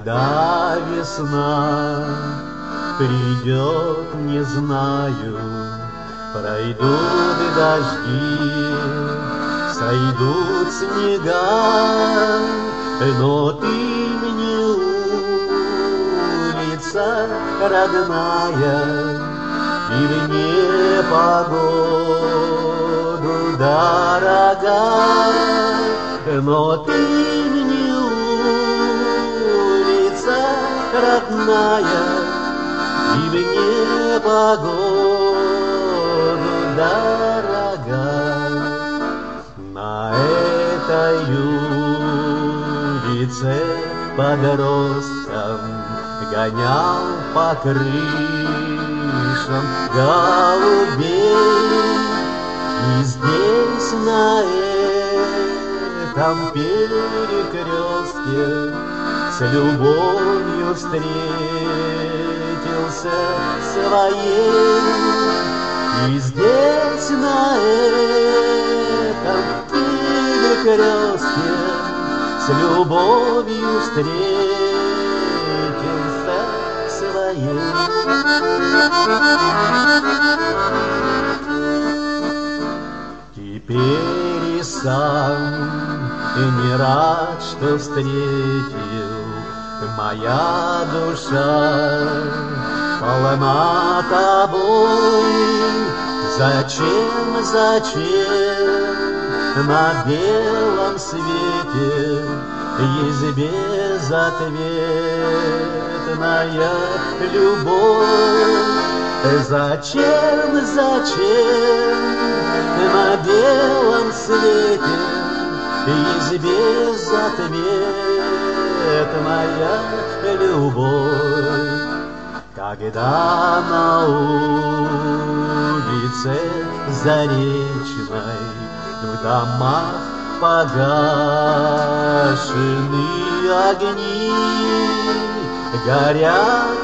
Когда весна придет, не знаю, пройдут дожди, сойдут снега, но ты мне улица родная, и в непогоду дорога, но ты мне улица родная, и в непогоду дорога. На этой улице подростком гонял по крышам голубей, и здесь на этом перекрестке с любовью встретился своей, и здесь на этом перекрестке с любовью встретился своей. Теперь и сам не рад, что встретил, моя душа полна тобой. Зачем на белом свете есть безответная любовь? Зачем на белом свете есть безответная любовь? Когда на улице Заречной в домах погашены огни, горят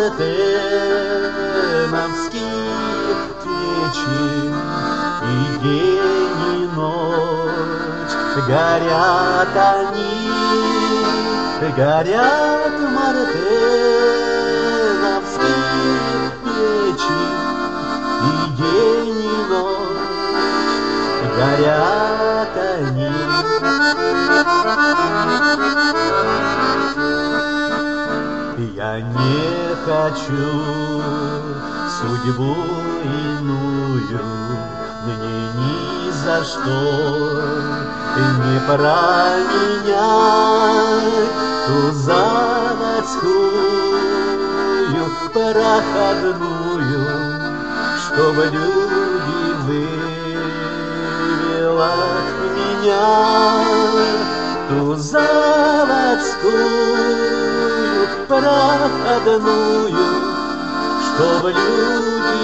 мартеновские печи, и день и ночь горят они, горят мартеновские печи, и день и ночь горят они. Я не хочу судьбу иную, мне ни за что не променять ту заводскую проходную, чтобы люди вывела меня, ту заводскую проходную, чтобы люди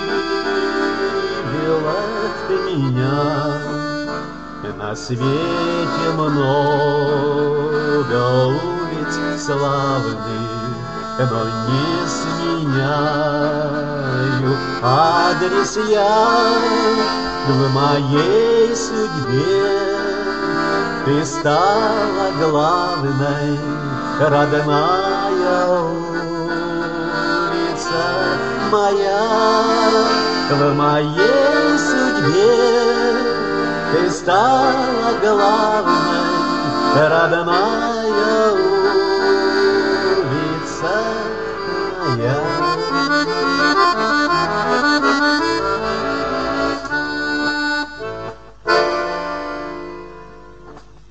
вывела меня. На свете много улиц славных, но не сменяю адрес я. В моей судьбе ты стала главной, родная улица моя. В моей судьбе ты стала главной, родная